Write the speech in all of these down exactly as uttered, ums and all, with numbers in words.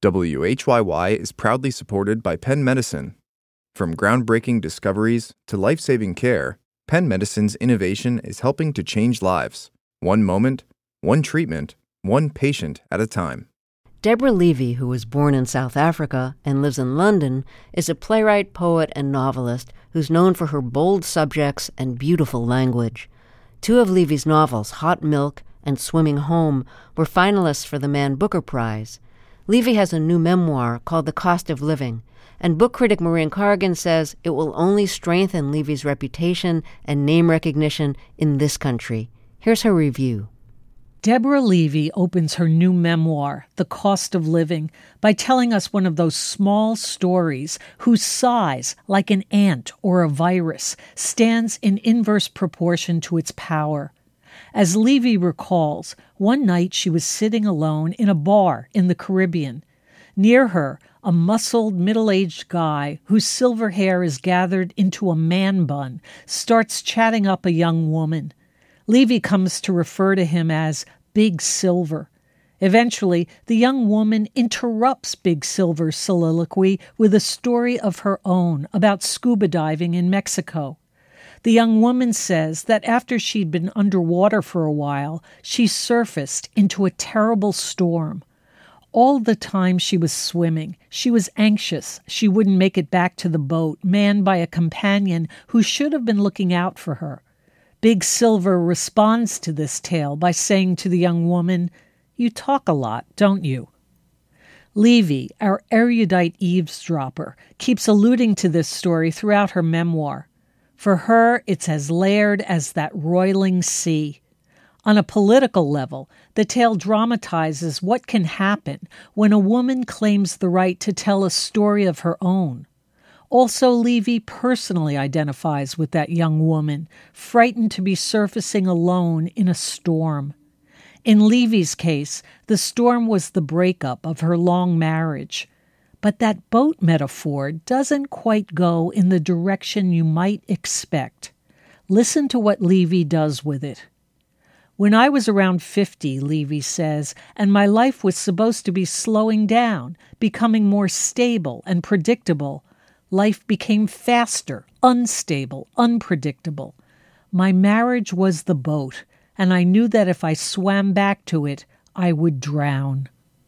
W H Y Y is proudly supported by Penn Medicine. From groundbreaking discoveries to life-saving care, Penn Medicine's innovation is helping to change lives, one moment, one treatment, one patient at a time. Deborah Levy, who was born in South Africa and lives in London, is a playwright, poet, and novelist who's known for her bold subjects and beautiful language. Two of Levy's novels, Hot Milk and Swimming Home, were finalists for the Man Booker Prize. Levy has a new memoir called The Cost of Living, and book critic Maureen Corrigan says it will only strengthen Levy's reputation and name recognition in this country. Here's her review. Deborah Levy opens her new memoir, The Cost of Living, by telling us one of those small stories whose size, like an ant or a virus, stands in inverse proportion to its power. As Levy recalls, one night she was sitting alone in a bar in the Caribbean. Near her, a muscled, middle-aged guy whose silver hair is gathered into a man bun starts chatting up a young woman. Levy comes to refer to him as Big Silver. Eventually, the young woman interrupts Big Silver's soliloquy with a story of her own about scuba diving in Mexico. The young woman says that after she'd been underwater for a while, she surfaced into a terrible storm. All the time she was swimming, she was anxious she wouldn't make it back to the boat, manned by a companion who should have been looking out for her. Big Silver responds to this tale by saying to the young woman, "You talk a lot, don't you?" Levy, our erudite eavesdropper, keeps alluding to this story throughout her memoir. For her, it's as layered as that roiling sea. On a political level, the tale dramatizes what can happen when a woman claims the right to tell a story of her own. Also, Levy personally identifies with that young woman, frightened to be surfacing alone in a storm. In Levy's case, the storm was the breakup of her long marriage. But that boat metaphor doesn't quite go in the direction you might expect. Listen to what Levy does with it. When I was around fifty, Levy says, and my life was supposed to be slowing down, becoming more stable and predictable, life became faster, unstable, unpredictable. My marriage was the boat, and I knew that if I swam back to it, I would drown.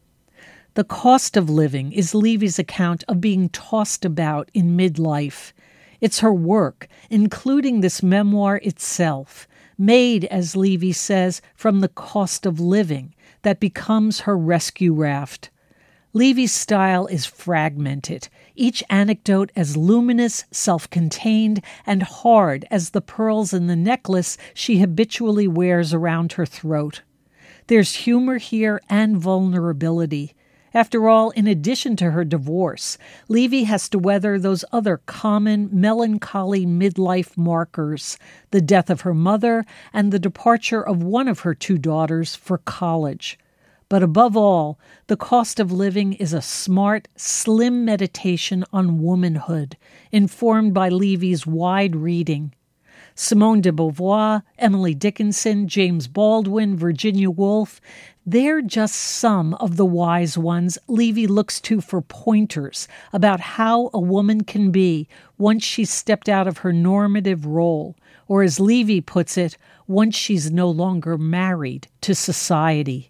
The Cost of Living is Levy's account of being tossed about in midlife. It's her work, including this memoir itself, made, as Levy says, from the cost of living, that becomes her rescue raft. Levy's style is fragmented, each anecdote as luminous, self-contained, and hard as the pearls in the necklace she habitually wears around her throat. There's humor here and vulnerability. After all, in addition to her divorce, Levy has to weather those other common, melancholy midlife markers, the death of her mother and the departure of one of her two daughters for college. But above all, The Cost of Living is a smart, slim meditation on womanhood, informed by Levy's wide reading. Simone de Beauvoir, Emily Dickinson, James Baldwin, Virginia Woolf, they're just some of the wise ones Levy looks to for pointers about how a woman can be once she's stepped out of her normative role, or as Levy puts it, once she's no longer married to society.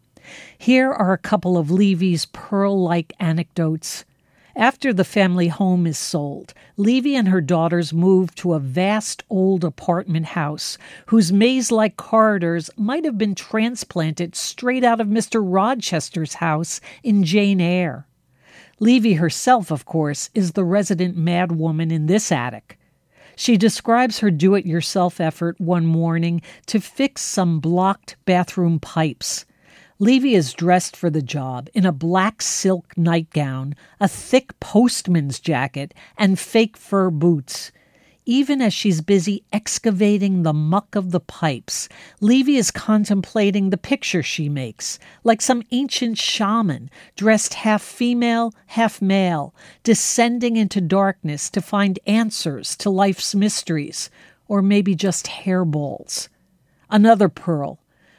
Here are a couple of Levy's pearl-like anecdotes. After the family home is sold, Levy and her daughters move to a vast old apartment house whose maze-like corridors might have been transplanted straight out of Mister Rochester's house in Jane Eyre. Levy herself, of course, is the resident madwoman in this attic. She describes her do-it-yourself effort one morning to fix some blocked bathroom pipes. Levy is dressed for the job in a black silk nightgown, a thick postman's jacket, and fake fur boots. Even as she's busy excavating the muck of the pipes, Levy is contemplating the picture she makes, like some ancient shaman, dressed half female, half male, descending into darkness to find answers to life's mysteries, or maybe just hairballs. Another pearl.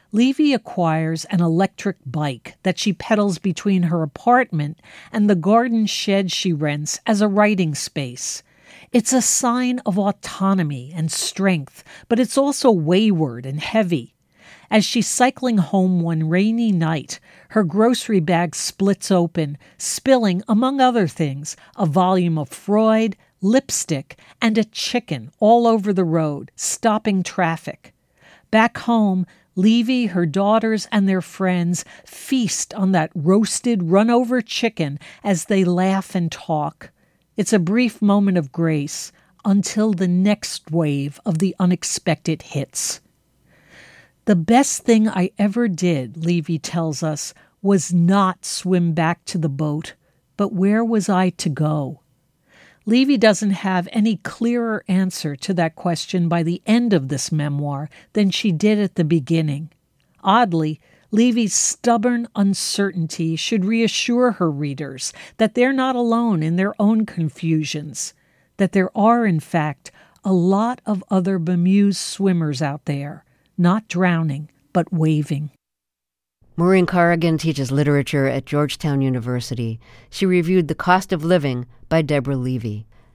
Levy acquires an electric bike that she pedals between her apartment and the garden shed she rents as a writing space. It's a sign of autonomy and strength, but it's also wayward and heavy. As she's cycling home one rainy night, her grocery bag splits open, spilling, among other things, a volume of Freud, lipstick, and a chicken all over the road, stopping traffic. Back home, Levy, her daughters, and their friends feast on that roasted, run-over chicken as they laugh and talk. It's a brief moment of grace until the next wave of the unexpected hits. The best thing I ever did, Levy tells us, was not swim back to the boat, but where was I to go? Levy doesn't have any clearer answer to that question by the end of this memoir than she did at the beginning. Oddly, Levy's stubborn uncertainty should reassure her readers that they're not alone in their own confusions, that there are, in fact, a lot of other bemused swimmers out there, not drowning, but waving. Maureen Corrigan teaches literature at Georgetown University. She reviewed The Cost of Living by Deborah Levy.